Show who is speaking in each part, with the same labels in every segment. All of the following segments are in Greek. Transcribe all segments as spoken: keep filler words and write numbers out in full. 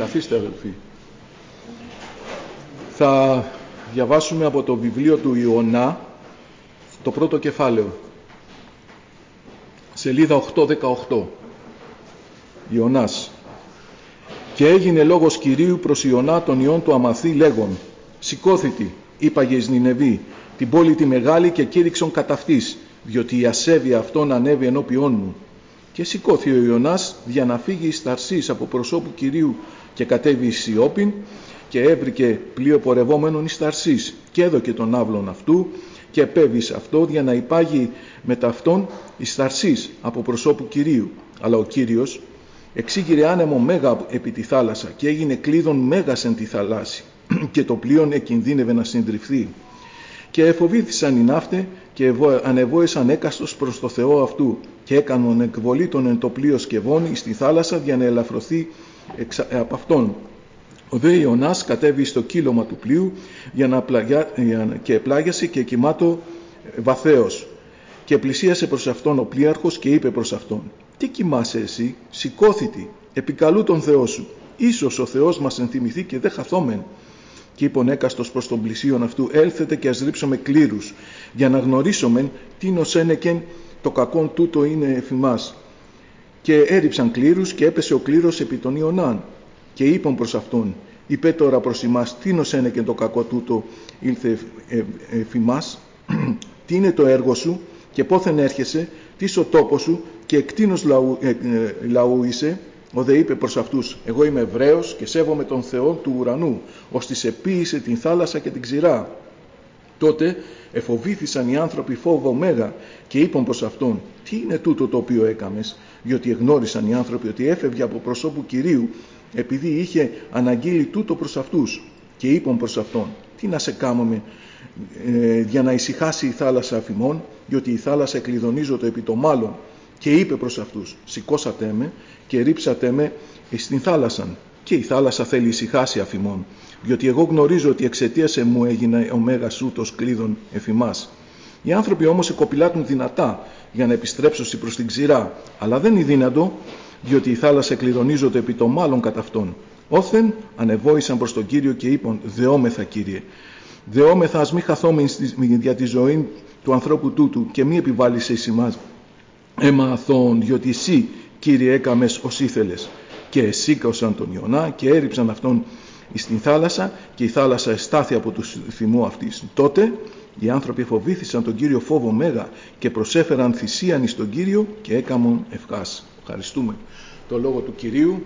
Speaker 1: Καθίστε αδελφοί. Θα διαβάσουμε από το βιβλίο του Ιωνά το πρώτο κεφάλαιο. Σελίδα οκτακόσια δεκαοκτώ. Ιωνάς. Και έγινε λόγος Κυρίου προς Ιωνά τον ιών του Αμαθή λέγον: σηκώθητη, είπαγε εις Νινεβή, την πόλη τη μεγάλη και κήρυξον κατά αυτής, διότι η ασέβεια αυτών ανέβη ενώπιόν μου. Και σηκώθη ο Ιωνάς για να φύγει εις Ταρσής από προσώπου Κυρίου και κατέβη εις Ιώπην και έβρικε πλοίο πορευόμενον εις Ταρσής και έδωκε τον άβλον αυτού και επέβη εις αυτό για να υπάγει μετά αυτόν εις Ταρσής από προσώπου Κυρίου. Αλλά ο Κύριος εξήγηρε άνεμο μέγα επί τη θάλασσα και έγινε κλείδων μέγας εν τη θαλάσση και το πλοίον εκινδύνευε να συντριφθεί. Και εφοβήθησαν οι ναύτε και ανεβόησαν έκαστος προς το Θεό αυτού και έκανον εκβολή των εν το πλοίο σκευών εις τη θάλασσα για να ελαφρωθεί εξα... από αυτόν. Ο δε Ιωνάς κατέβη στο κύλωμα του πλοίου για να πλαγιά... και επλάγιασε και κοιμάτω βαθέως. Και πλησίασε προς αυτόν ο πλοίαρχος και είπε προς αυτόν: τι κοιμάσαι εσύ, σηκώθητη, επικαλού τον Θεό σου, ίσως ο Θεός μας ενθυμηθεί και δεν χαθόμεν. Και είπον έκαστος προς τον πλησίον αυτού: έλθετε και ας ρίψουμε κλήρους, για να γνωρίσομεν τίνος ένεκεν το κακόν τούτο είναι εφημάς. Και έριψαν κλήρους και έπεσε ο κλήρος επί των Ιωνάν. Και είπον προς αυτόν: είπε τώρα προς εμάς τίνος ένεκεν το κακό τούτο ήλθε εφημάς, τι είναι το έργο σου και πόθεν έρχεσαι, τι ο τόπος σου και εκτίνος λαού, ε, ε, λαού είσαι. Ο δε είπε προς αυτούς: εγώ είμαι Εβραίος και σέβομαι τον Θεό του ουρανού, ώστις επίησε την θάλασσα και την ξηρά. Τότε εφοβήθησαν οι άνθρωποι φόβο μέγα και είπαν προς αυτόν: τι είναι τούτο το οποίο έκαμες? Διότι εγνώρισαν οι άνθρωποι ότι έφευγε από προσώπου Κυρίου, επειδή είχε αναγγείλει τούτο προς αυτούς. Και είπαν προς αυτόν: τι να σε κάμουμε ε, για να ησυχάσει η θάλασσα αφημών, διότι η θάλασσα εκλειδονίζονται επί το μάλλον. Και είπε προς αυτούς: σηκώσατε με και ρίψατε με στην θάλασσαν, και η θάλασσα θέλει ησυχάσει αφημών, διότι εγώ γνωρίζω ότι εξαιτίας εμού έγινε ο μέγας ούτος κλείδων εφημάς. Οι άνθρωποι όμως εκοπηλάτουν δυνατά για να επιστρέψουν προς την ξηρά, αλλά δεν είναι δύνατο, διότι η θάλασσα εκλειδονίζονται επί το μάλλον κατά αυτόν. Όθεν ανεβόησαν προς τον Κύριο και είπαν: δεόμεθα, Κύριε, δεόμεθα, ας μη χαθόμεν για τη ζωή του ανθρώπου τούτου και μη επιβάλλεις εις εμάς αίμα αθώων, διότι εσύ, Κύριε, έκαμες ως ήθελες. Και εσήκωσαν τον Ιωνά και έριψαν αυτόν στην θάλασσα και η θάλασσα εστάθη από του θυμού αυτής. Τότε οι άνθρωποι φοβήθησαν τον Κύριο φόβο μέγα και προσέφεραν θυσίαν εις τον Κύριο και έκαμον ευχάς. Ευχαριστούμε το λόγο του Κυρίου.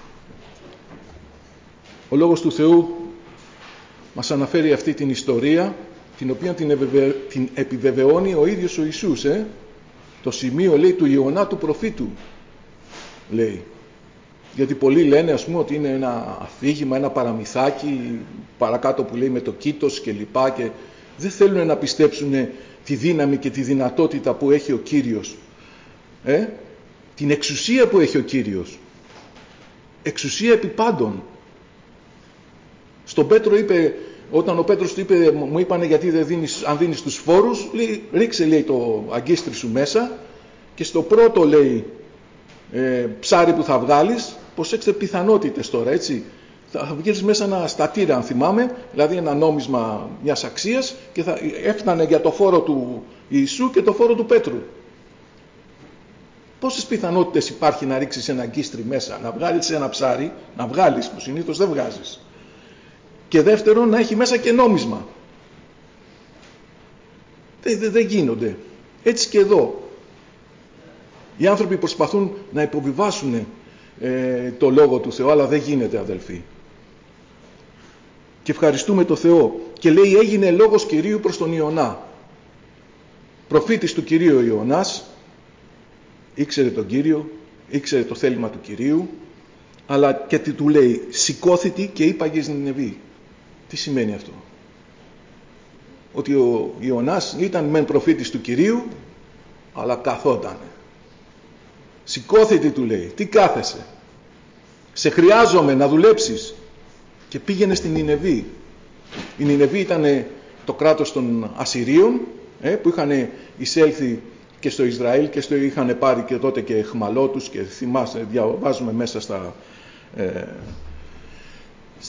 Speaker 1: Ο λόγος του Θεού μας αναφέρει αυτή την ιστορία, την οποία την, ευεβε... την επιβεβαιώνει ο ίδιος ο Ιησούς. Ε? Το σημείο, λέει, του Ιωνά του προφήτου, λέει. Γιατί πολλοί λένε, ας πούμε, ότι είναι ένα αφήγημα, ένα παραμυθάκι παρακάτω που λέει με το κήτος και λοιπά, και δεν θέλουν να πιστέψουν τη δύναμη και τη δυνατότητα που έχει ο Κύριος. Ε? Την εξουσία που έχει ο Κύριος. Εξουσία επί πάντων. Στον Πέτρο είπε, όταν ο Πέτρος του είπε, μου είπανε γιατί δεν δίνεις, αν δίνεις τους φόρους, λέει, ρίξε, λέει, το αγκίστρι σου μέσα και στο πρώτο, λέει, ε, ψάρι που θα βγάλεις, προσέξτε πιθανότητες τώρα, έτσι, θα βγάλεις μέσα ένα στατήρα, αν θυμάμαι, δηλαδή ένα νόμισμα μιας αξίας, και θα έφτανε για το φόρο του Ιησού και το φόρο του Πέτρου. Πόσες πιθανότητες υπάρχει να ρίξεις ένα αγκίστρι μέσα, να βγάλεις ένα ψάρι, να βγάλεις, που συνήθως δεν βγάζεις. Και δεύτερον, να έχει μέσα και νόμισμα. Δεν, δεν, δεν γίνονται. Έτσι και εδώ. Οι άνθρωποι προσπαθούν να υποβιβάσουν ε, το Λόγο του Θεού, αλλά δεν γίνεται, αδελφοί. Και ευχαριστούμε το Θεό. Και λέει, έγινε λόγος Κυρίου προς τον Ιωνά. Προφήτης του Κυρίου ο Ιωνάς, ήξερε τον Κύριο, ήξερε το θέλημα του Κυρίου, αλλά και τι του λέει, σηκώθητη και είπαγε στην Νινεβή. Τι σημαίνει αυτό? Ότι ο Ιωνάς ήταν μεν προφήτης του Κυρίου, αλλά καθότανε. Σηκώθητη, του λέει. Τι κάθεσαι? Σε χρειάζομαι να δουλέψεις. Και πήγαινε στην Νινεβή. Η Νινεβή ήταν το κράτος των Ασσυρίων, ε, που είχαν εισέλθει και στο Ισραήλ και στο είχαν πάρει και τότε και εχμαλώτους, και θυμάστε, διαβάζουμε μέσα στα, ε,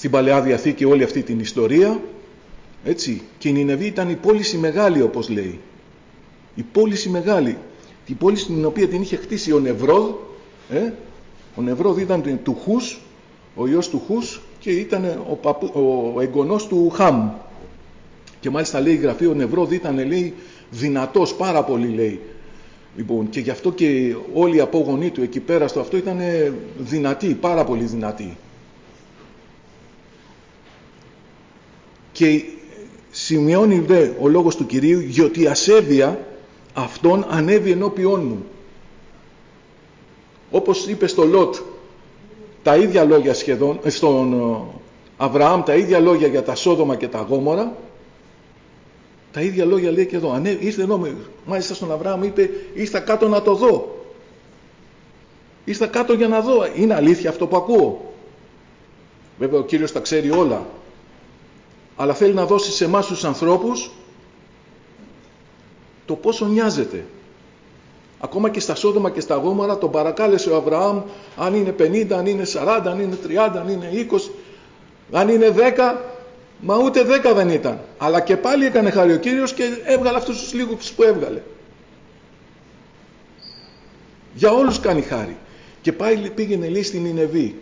Speaker 1: στην Παλαιά Διαθήκη όλη αυτή την ιστορία, έτσι, και η Νινεβή ήταν η πόληση μεγάλη, όπως λέει. Η πόληση μεγάλη, την πόλη στην οποία την είχε χτίσει ο Νεβρόδ, ε? ο Νεβρόδ ήταν του Χους, ο ιός του Χους, και ήταν ο, παππου, ο εγγονός του Χαμ. Και μάλιστα λέει η Γραφή, ο Νεβρόδ ήταν, λέει, δυνατός πάρα πολύ, λέει. Λοιπόν, και γι' αυτό και όλοι οι απόγονοί του εκεί πέρα στο αυτό ήταν δυνατοί, πάρα πολύ δυνατοί. Και σημειώνει δε ο λόγος του Κυρίου, διότι η ασέβεια αυτόν ανέβη ενώπιόν μου. Όπως είπε στο Λότ τα ίδια λόγια σχεδόν, στον Αβραάμ τα ίδια λόγια για τα Σόδομα και τα Γόμορα, τα ίδια λόγια λέει και εδώ. Ανέβη, ήρθε εδώ, μάλιστα στον Αβραάμ είπε, ήρθα κάτω να το δω. Ήρθα κάτω για να δω. Είναι αλήθεια αυτό που ακούω? Βέβαια ο Κύριος τα ξέρει όλα. Αλλά θέλει να δώσει σε εμάς τους ανθρώπους το πόσο νοιάζεται. Ακόμα και στα Σόδομα και στα Γόμορα τον παρακάλεσε ο Αβραάμ, αν είναι πενήντα, αν είναι σαράντα, αν είναι τριάντα, αν είναι είκοσι, αν είναι δέκα, μα ούτε δέκα δεν ήταν. Αλλά και πάλι έκανε χάρη ο Κύριος και έβγαλε αυτούς τους λίγους που έβγαλε. Για όλους κάνει χάρη. Και πάει, πήγαινε, λέει, στην Νινεβή.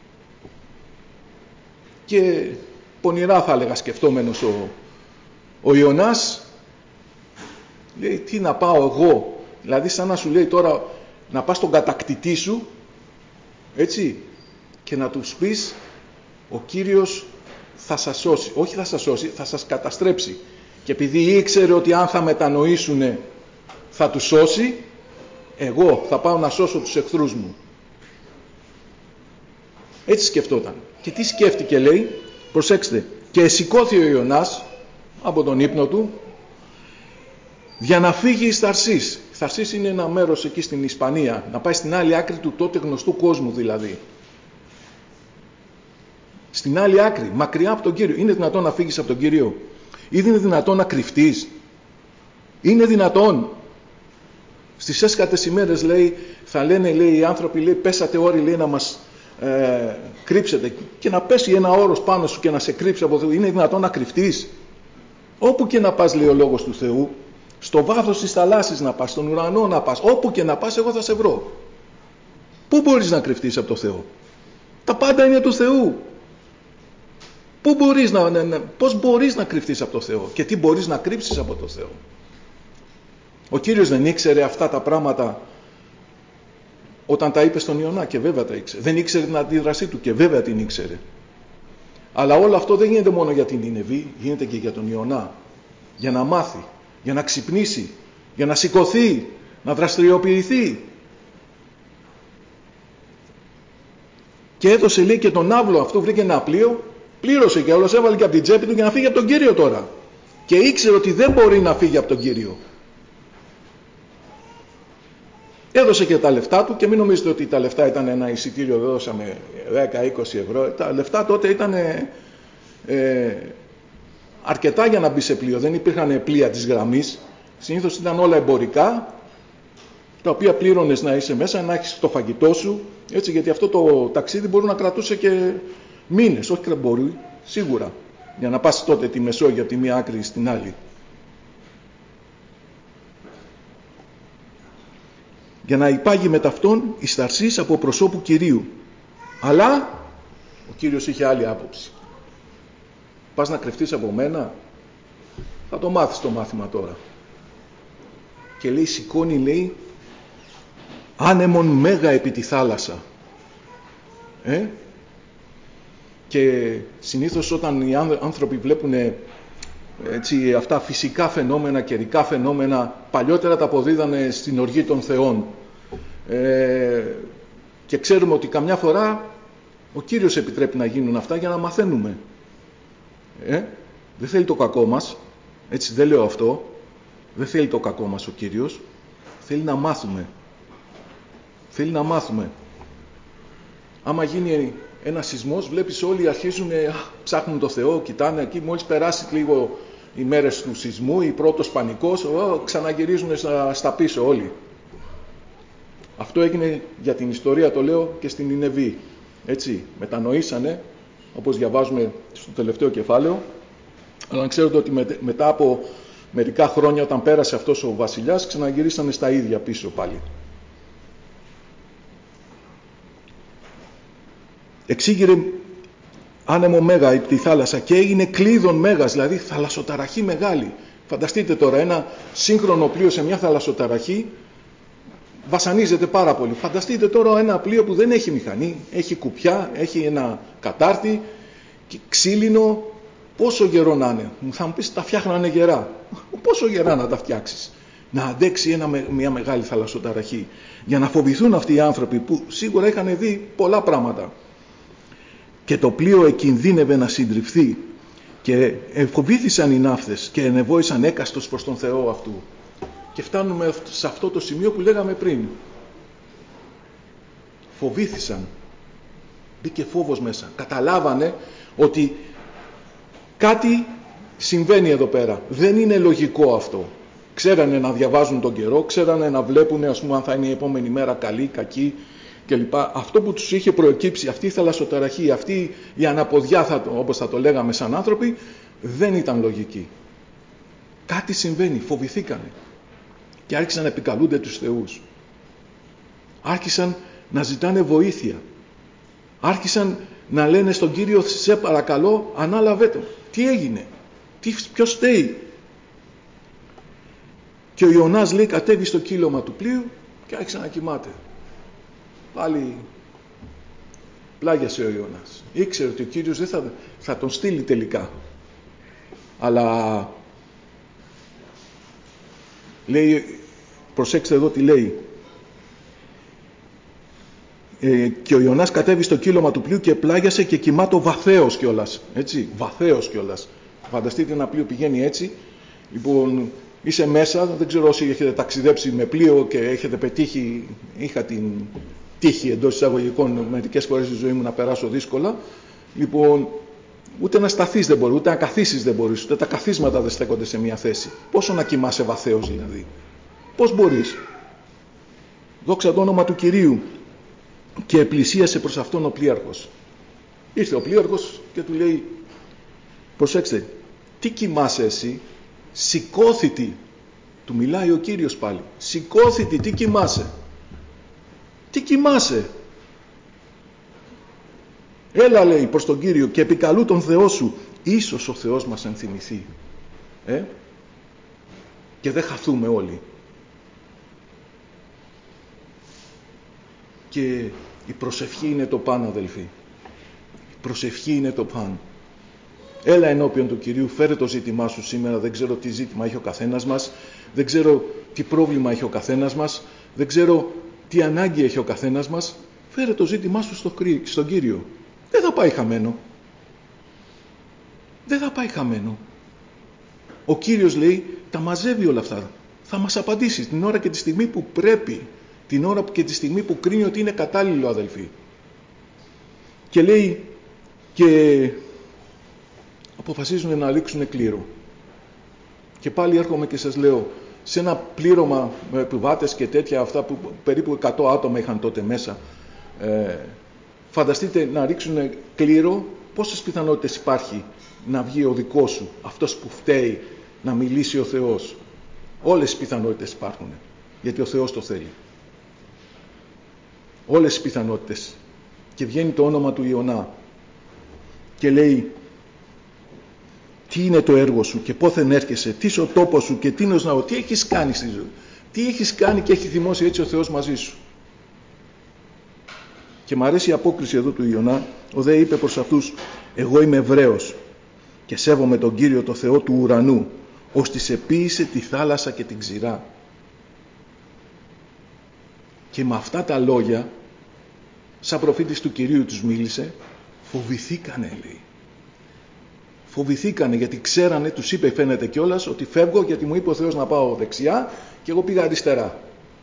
Speaker 1: Και πονηρά θα έλεγα σκεφτόμενος ο, ο Ιωνάς, λέει, τι να πάω εγώ? Δηλαδή σαν να σου λέει τώρα να πας στον κατακτητή σου, έτσι, και να τους πεις ο Κύριος θα σας σώσει. Όχι θα σας σώσει, θα σας καταστρέψει. Και επειδή ήξερε ότι αν θα μετανοήσουνε θα τους σώσει, εγώ θα πάω να σώσω τους εχθρούς μου. Έτσι σκεφτόταν. Και τι σκέφτηκε, λέει, προσέξτε, και σηκώθη ο Ιωνάς από τον ύπνο του για να φύγει εις Θαρσής. Θαρσής είναι ένα μέρος εκεί στην Ισπανία, να πάει στην άλλη άκρη του τότε γνωστού κόσμου δηλαδή. Στην άλλη άκρη, μακριά από τον Κύριο. Είναι δυνατόν να φύγεις από τον Κύριο? Είναι δυνατόν να κρυφτείς? Είναι δυνατόν? Στις έσκατες ημέρες, λέει, θα λένε, λέει, οι άνθρωποι, λέει, πέσατε όροι, λέει, να μας ε, κρύψετε, και να πέσει ένα όρος πάνω σου και να σε κρύψει από Θεού. Είναι δυνατόν να κρυφτείς? Όπου και να πας, λέει ο λόγος του Θεού, στο βάθος της θαλάσσης να πας, στον ουρανό να πας, όπου και να πας, εγώ θα σε βρω. Πού μπορείς να κρυφτείς από το Θεό? Τα πάντα είναι του Θεού. Πού μπορείς να, να, να, πώς μπορείς να κρυφτείς από το Θεό και τι μπορείς να κρύψεις από το Θεό? Ο Κύριος δεν ήξερε αυτά τα πράγματα όταν τα είπε στον Ιωνά? Και βέβαια τα ήξερε. Δεν ήξερε την αντίδρασή του? Και βέβαια την ήξερε. Αλλά όλο αυτό δεν γίνεται μόνο για την Νινεβή, γίνεται και για τον Ιωνά. Για να μάθει, για να ξυπνήσει, για να σηκωθεί, να δραστηριοποιηθεί. Και έδωσε, λέει, και τον άβλο αυτό, βρήκε ένα πλοίο, πλήρωσε και όλος, έβαλε και από την τσέπη του για να φύγει από τον Κύριο τώρα. Και ήξερε ότι δεν μπορεί να φύγει από τον Κύριο. Έδωσε και τα λεφτά του, και μην νομίζετε ότι τα λεφτά ήταν ένα εισιτήριο, δώσαμε δέκα με είκοσι ευρώ. Τα λεφτά τότε ήταν ε, ε, αρκετά για να μπει σε πλοίο. Δεν υπήρχαν πλοία της γραμμής. Συνήθως ήταν όλα εμπορικά, τα οποία πλήρωνες να είσαι μέσα, να έχεις το φαγητό σου, έτσι, γιατί αυτό το ταξίδι μπορεί να κρατούσε και μήνες, όχι μπορεί, σίγουρα, για να πας τότε τη Μεσόγειο από τη μία άκρη στην άλλη. Για να υπάγει με ταυτόν εις Θαρσής από προσώπου Κυρίου. Αλλά ο Κύριος είχε άλλη άποψη. Πας να κρυφτείς από μένα? Θα το μάθεις το μάθημα τώρα. Και λέει, σηκώνει, λέει, άνεμον μέγα επί τη θάλασσα. Ε? Και συνήθως όταν οι άνθρωποι βλέπουν, έτσι, αυτά φυσικά φαινόμενα, καιρικά φαινόμενα, παλιότερα τα αποδίδανε στην οργή των θεών. Ε, και ξέρουμε ότι καμιά φορά ο Κύριος επιτρέπει να γίνουν αυτά για να μαθαίνουμε. Ε? Δεν θέλει το κακό μας, έτσι, δεν λέω αυτό, δεν θέλει το κακό μας ο Κύριος, θέλει να μάθουμε. Θέλει να μάθουμε. Άμα γίνει ένα σεισμός, βλέπεις όλοι αρχίζουν, α, ψάχνουν το Θεό, κοιτάνε εκεί, μόλις περάσει λίγο οι μέρες του σεισμού, η πρώτος πανικός, ο, ξαναγυρίζουν στα, στα πίσω όλοι. Αυτό έγινε για την ιστορία, το λέω, και στην Νινεβή. Έτσι, μετανοήσανε όπως διαβάζουμε στο τελευταίο κεφάλαιο. Αλλά ξέρετε ότι με, μετά από μερικά χρόνια, όταν πέρασε αυτός ο βασιλιάς, ξαναγυρίσανε στα ίδια πίσω πάλι. Εξήγηρε άνεμο μέγα υπ' τη θάλασσα και έγινε κλείδων μέγας, δηλαδή θαλασσοταραχή μεγάλη. Φανταστείτε τώρα, ένα σύγχρονο πλοίο σε μια θαλασσοταραχή βασανίζεται πάρα πολύ. Φανταστείτε τώρα ένα πλοίο που δεν έχει μηχανή, έχει κουπιά, έχει ένα κατάρτι, ξύλινο, πόσο γερό να είναι. Θα μου πεις, τα φτιάχνανε γερά. Πόσο γερά να τα φτιάξεις? Να αντέξει ένα, μια μεγάλη θαλασσοταραχή. Για να φοβηθούν αυτοί οι άνθρωποι που σίγουρα είχαν δει πολλά πράγματα. Και το πλοίο εκινδύνευε να συντριφθεί και φοβήθησαν οι ναύτες και ενεβόησαν έκαστος προς τον Θεό αυτού. Και φτάνουμε σε αυτό το σημείο που λέγαμε πριν. Φοβήθησαν. Μπήκε φόβος μέσα. Καταλάβανε ότι κάτι συμβαίνει εδώ πέρα. Δεν είναι λογικό αυτό. Ξέρανε να διαβάζουν τον καιρό, ξέρανε να βλέπουν, ας πούμε, αν θα είναι η επόμενη μέρα καλή, κακή κλπ. Αυτό που τους είχε προεκύψει, αυτή η θαλασσοταραχή, αυτή η αναποδιά, θα, όπως θα το λέγαμε σαν άνθρωποι, δεν ήταν λογική. Κάτι συμβαίνει, φοβηθήκανε. Και άρχισαν να επικαλούνται τους θεούς. Άρχισαν να ζητάνε βοήθεια. Άρχισαν να λένε στον Κύριο, σε παρακαλώ, ανάλαβε το. Τι έγινε? Τι, ποιος φταίει? Και ο Ιωνάς, λέει, κατέβη στο κύλωμα του πλοίου και άρχισε να κοιμάται. Πάλι πλάγιασε ο Ιωνάς. Ήξερε ότι ο Κύριος δεν θα, θα τον στείλει τελικά. Αλλά λέει, προσέξτε εδώ τι λέει. Ε, και ο Ιωνάς κατέβη στο κύλωμα του πλοίου και πλάγιασε και κοιμάτω βαθέως κιόλας. Έτσι, βαθέως κιόλας. Φανταστείτε ένα πλοίο πηγαίνει έτσι. Λοιπόν, είσαι μέσα, δεν ξέρω όσοι έχετε ταξιδέψει με πλοίο και έχετε πετύχει, είχα την τύχη εντός εισαγωγικών μερικές φορές στη ζωή μου να περάσω δύσκολα. Λοιπόν, ούτε να σταθείς δεν μπορεί, ούτε να καθίσεις δεν μπορείς, ούτε τα καθίσματα δεν στέκονται σε μια θέση. Πόσο να κοιμάσαι βαθέως δηλαδή? Πώς μπορείς? Δόξα το όνομα του Κυρίου. Και πλησίασε προς αυτόν ο πλοίαρχος. Ήρθε ο πλοίαρχος και του λέει, προσέξτε, τι κοιμάσαι εσύ? Σηκώθητη. Του μιλάει ο Κύριος πάλι. Σηκώθητη, τι κοιμάσαι? Τι κοιμάσαι? Έλα, λέει, προς τον Κύριο και επικαλού τον Θεό σου. Ίσως ο Θεός μας ενθυμηθεί. Ε? Και δεν χαθούμε όλοι. Και η προσευχή είναι το πάνω, αδελφοί. Η προσευχή είναι το πάνω. Έλα ενώπιον του Κυρίου, φέρε το ζήτημά σου σήμερα. Δεν ξέρω τι ζήτημα έχει ο καθένας μας. Δεν ξέρω τι πρόβλημα έχει ο καθένας μας. Δεν ξέρω τι ανάγκη έχει ο καθένας μας. Φέρε το ζήτημά σου στο, στον Κύριο. Δεν θα πάει χαμένο. Δεν θα πάει χαμένο. Ο Κύριος, λέει, τα μαζεύει όλα αυτά. Θα μας απαντήσει την ώρα και τη στιγμή που πρέπει. Την ώρα και τη στιγμή που κρίνει ότι είναι κατάλληλο, αδελφοί. Και λέει, και αποφασίζουν να ρίξουν κλήρο. Και πάλι έρχομαι και σας λέω, σε ένα πλήρωμα με επιβάτες και τέτοια, αυτά που περίπου εκατό άτομα είχαν τότε μέσα, ε, φανταστείτε να ρίξουν κλήρο, πόσες πιθανότητες υπάρχει να βγει ο δικός σου, αυτός που φταίει, να μιλήσει ο Θεός? Όλες οι πιθανότητες υπάρχουν, γιατί ο Θεός το θέλει. Όλες τις πιθανότητες. Και βγαίνει το όνομα του Ιωνά και λέει, τι είναι το έργο σου και πόθεν έρχεσαι, τι είσαι ο τόπος σου και τι είναι ο ναός, τι έχεις κάνει στη ζωή, τι έχεις κάνει και έχει θυμώσει έτσι ο Θεός μαζί σου. Και μ' αρέσει η απόκριση εδώ του Ιωνά. Ο δε είπε προς αυτούς, εγώ είμαι Εβραίος και σέβομαι τον Κύριο το Θεό του ουρανού, ώστις επίησε τη θάλασσα και την ξηρά. Και με αυτά τα λόγια, σαν προφήτης του Κυρίου τους μίλησε, φοβηθήκανε, λέει. Φοβηθήκανε γιατί ξέρανε, τους είπε φαίνεται κιόλας, ότι φεύγω γιατί μου είπε ο Θεός να πάω δεξιά και εγώ πήγα αριστερά.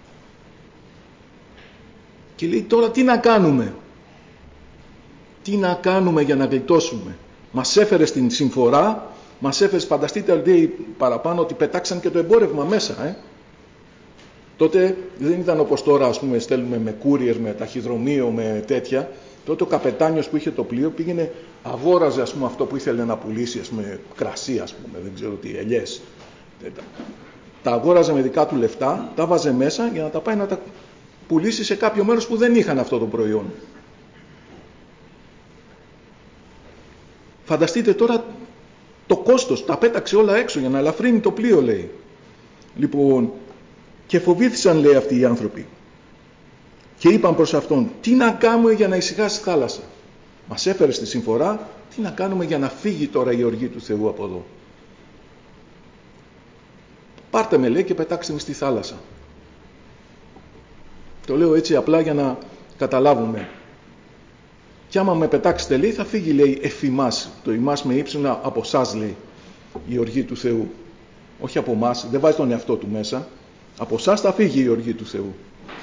Speaker 1: Και λέει, τώρα τι να κάνουμε? Τι να κάνουμε για να γλιτώσουμε? Μας έφερε στην συμφορά, μας έφερε, φανταστείτε, λέει παραπάνω, ότι πετάξαν και το εμπόρευμα μέσα, ε. Τότε δεν ήταν όπως τώρα, ας πούμε, στέλνουμε με courier, με ταχυδρομείο, με τέτοια. Τότε ο καπετάνιος που είχε το πλοίο πήγαινε, αγόραζε ας πούμε αυτό που ήθελε να πουλήσει, ας πούμε κρασί, ας πούμε, δεν ξέρω τι, ελιές. Τα αγόραζε με δικά του λεφτά, τα βάζε μέσα για να τα πάει να τα πουλήσει σε κάποιο μέρος που δεν είχαν αυτό το προϊόν. Φανταστείτε τώρα το κόστος, τα πέταξε όλα έξω για να ελαφρύνει το πλοίο, λέει. Λοιπόν, και φοβήθησαν, λέει, αυτοί οι άνθρωποι. Και είπαν προς αυτόν, τι να κάνουμε για να ησυχάσει η θάλασσα. Μας έφερε στη συμφορά, τι να κάνουμε για να φύγει τώρα η οργή του Θεού από εδώ. Πάρτε με, λέει, και πετάξτε με στη θάλασσα. Το λέω έτσι απλά για να καταλάβουμε. Και άμα με πετάξετε, λέει, θα φύγει, λέει, εφ' ημάς. Το ημάς με ύψωνα από εσάς, λέει, η οργή του Θεού. Όχι από εμάς, δεν βάζει τον εαυτό του μέσα. Από εσάς θα φύγει η οργή του Θεού.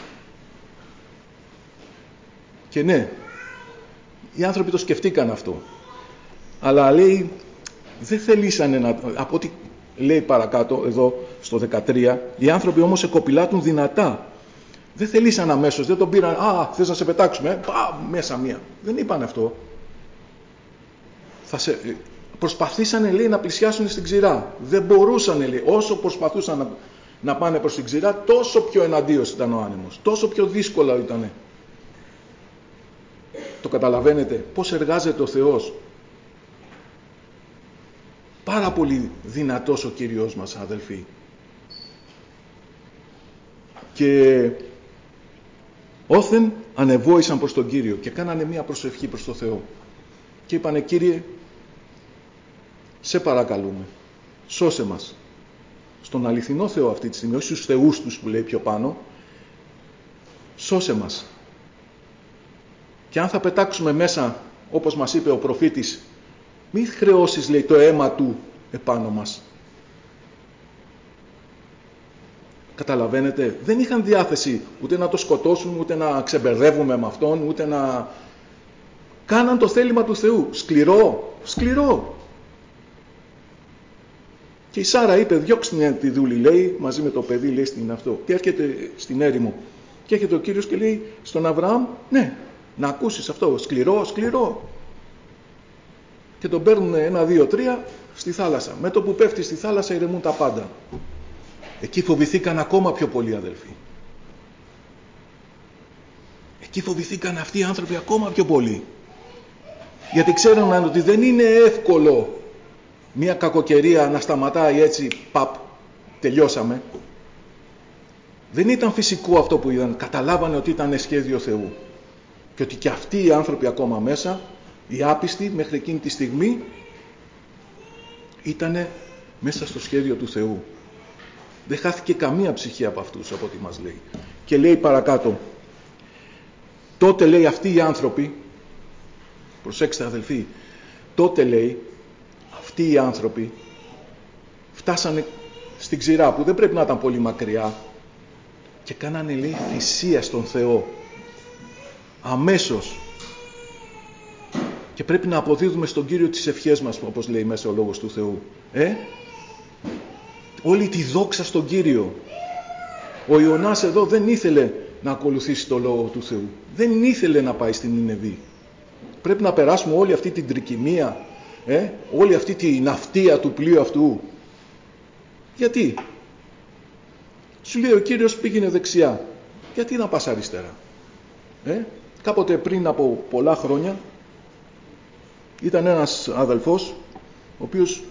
Speaker 1: Και ναι, οι άνθρωποι το σκεφτήκαν αυτό. Αλλά, λέει, δεν θελήσανε να... Από ό,τι λέει παρακάτω, εδώ στο δεκατρία, οι άνθρωποι όμως εκοπηλάτουν δυνατά. Δεν θελήσαν αμέσως, δεν τον πήραν, α, θες να σε πετάξουμε, πά, μέσα μία. Δεν είπαν αυτό. Θα σε... Προσπαθήσανε, λέει, να πλησιάσουν στην ξηρά. Δεν μπορούσαν, λέει, όσο προσπαθούσαν να, να πάνε προς την ξηρά, τόσο πιο εναντίος ήταν ο άνεμος, τόσο πιο δύσκολα ήταν. Το καταλαβαίνετε, πώς εργάζεται ο Θεός. Πάρα πολύ δυνατός ο Κύριος μας, αδελφοί. Και όθεν ανεβόησαν προς τον Κύριο και κάνανε μία προσευχή προς τον Θεό. Και είπανε, Κύριε, σε παρακαλούμε, σώσε μας. Στον αληθινό Θεό αυτή τη στιγμή, όχι στους θεούς τους που λέει πιο πάνω, σώσε μας. Και αν θα πετάξουμε μέσα, όπως μας είπε ο προφήτης, μη χρεώσεις, λέει, το αίμα του επάνω μας. Καταλαβαίνετε, δεν είχαν διάθεση ούτε να το σκοτώσουν, ούτε να ξεμπερδεύουμε με αυτόν, ούτε να... Κάναν το θέλημα του Θεού. Σκληρό, σκληρό. Και η Σάρα είπε, διώξτε τη δούλη, λέει, μαζί με το παιδί, λέει, στην αυτό. Και έρχεται στην έρημο. Και έρχεται ο Κύριος και λέει στον Αβραάμ, ναι, να ακούσεις αυτό, σκληρό, σκληρό. Και τον παίρνουν ένα, δύο, τρία στη θάλασσα. Με το που πέφτει στη θάλασσα ηρεμούν τα πάντα. Εκεί φοβηθήκαν ακόμα πιο πολύ, αδελφοί. Εκεί φοβηθήκαν αυτοί οι άνθρωποι ακόμα πιο πολύ. Γιατί ξέρουν ότι δεν είναι εύκολο μια κακοκαιρία να σταματάει έτσι, παπ, τελειώσαμε. Δεν ήταν φυσικό αυτό που είδαν. Καταλάβανε ότι ήταν σχέδιο Θεού. Και ότι και αυτοί οι άνθρωποι ακόμα μέσα, οι άπιστοι μέχρι εκείνη τη στιγμή, ήταν μέσα στο σχέδιο του Θεού. Δεν χάθηκε καμία ψυχή από αυτούς, από ό,τι μας λέει. Και λέει παρακάτω, τότε, λέει, αυτοί οι άνθρωποι, προσέξτε αδελφοί, τότε, λέει, αυτοί οι άνθρωποι φτάσανε στην ξηρά, που δεν πρέπει να ήταν πολύ μακριά, και κάνανε, λέει, θυσία στον Θεό. Αμέσως. Και πρέπει να αποδίδουμε στον Κύριο τις ευχές μας, όπως λέει μέσα ο Λόγος του Θεού. Ε? Όλη τη δόξα στον Κύριο. Ο Ιωνάς εδώ δεν ήθελε να ακολουθήσει το Λόγο του Θεού. Δεν ήθελε να πάει στην Νινεβή. Πρέπει να περάσουμε όλη αυτή την τρικυμία, ε? όλη αυτή την ναυτία του πλοίου αυτού. Γιατί? Σου λέει ο Κύριος πήγαινε δεξιά. Γιατί να πας αριστερά? Ε? Κάποτε πριν από πολλά χρόνια ήταν ένας αδελφός ο οποίος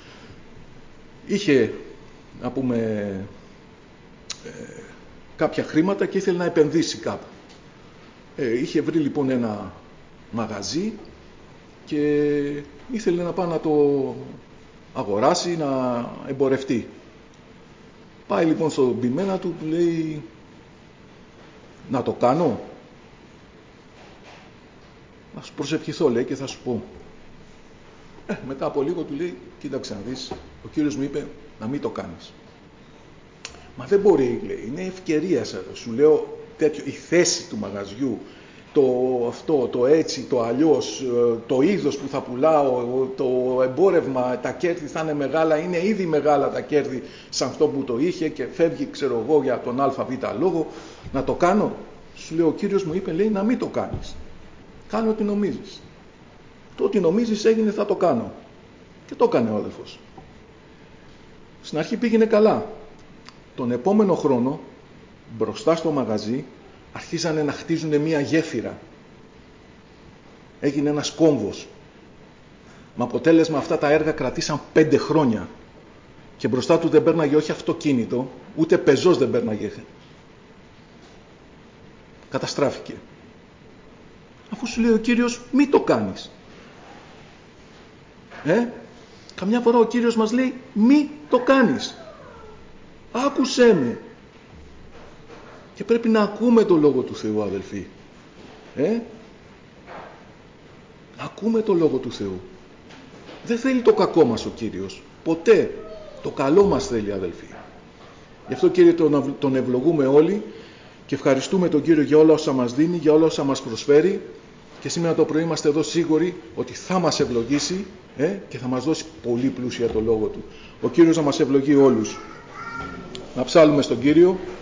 Speaker 1: είχε, να πούμε, ε, κάποια χρήματα και ήθελε να επενδύσει κάπου. Ε, είχε βρει λοιπόν ένα μαγαζί και ήθελε να πάει να το αγοράσει, να εμπορευτεί. Πάει λοιπόν στον ποιμένα του, λέει, να το κάνω. Να σου προσευχηθώ, λέει, και θα σου πω. Ε, μετά από λίγο του λέει, κοίταξε να δεις, ο Κύριος μου είπε να μην το κάνεις. Μα δεν μπορεί, λέει, είναι ευκαιρία, σου λέω, τέτοιο, η θέση του μαγαζιού, το αυτό, το έτσι, το αλλιώς, το είδος που θα πουλάω, το εμπόρευμα, τα κέρδη θα είναι μεγάλα, είναι ήδη μεγάλα τα κέρδη σαν αυτό που το είχε και φεύγει, ξέρω εγώ, για τον ΑΒ λόγο, να το κάνω. Σου λέω, ο Κύριος μου είπε, λέει, να μην το κάνεις. Κάνε ό,τι νομίζεις. Το ό,τι νομίζεις έγινε, θα το κάνω. Και το έκανε ο αδελφός. Στην αρχή πήγαινε καλά. Τον επόμενο χρόνο, μπροστά στο μαγαζί, αρχίσανε να χτίζουν μία γέφυρα. Έγινε ένας κόμβος. Με αποτέλεσμα αυτά τα έργα κρατήσαν πέντε χρόνια. Και μπροστά του δεν πέρναγε όχι αυτοκίνητο, ούτε πεζός δεν πέρναγε. Καταστράφηκε. Αφού σου λέει ο Κύριος, μη το κάνεις. Ε, καμιά φορά ο Κύριος μας λέει, μη το κάνεις. Άκουσέ με. Και πρέπει να ακούμε το Λόγο του Θεού, αδελφοί. Ε, ακούμε το Λόγο του Θεού. Δεν θέλει το κακό μας ο Κύριος. Ποτέ. Το καλό μας θέλει, αδελφοί. Γι' αυτό, Κύριε, τον, τον ευλογούμε όλοι και ευχαριστούμε τον Κύριο για όλα όσα μας δίνει, για όλα όσα μας προσφέρει, και σήμερα το πρωί είμαστε εδώ σίγουροι ότι θα μας ευλογήσει ε, και θα μας δώσει πολύ πλούσια το Λόγο Του. Ο Κύριος να μας ευλογεί όλους. Να ψάλουμε στον Κύριο.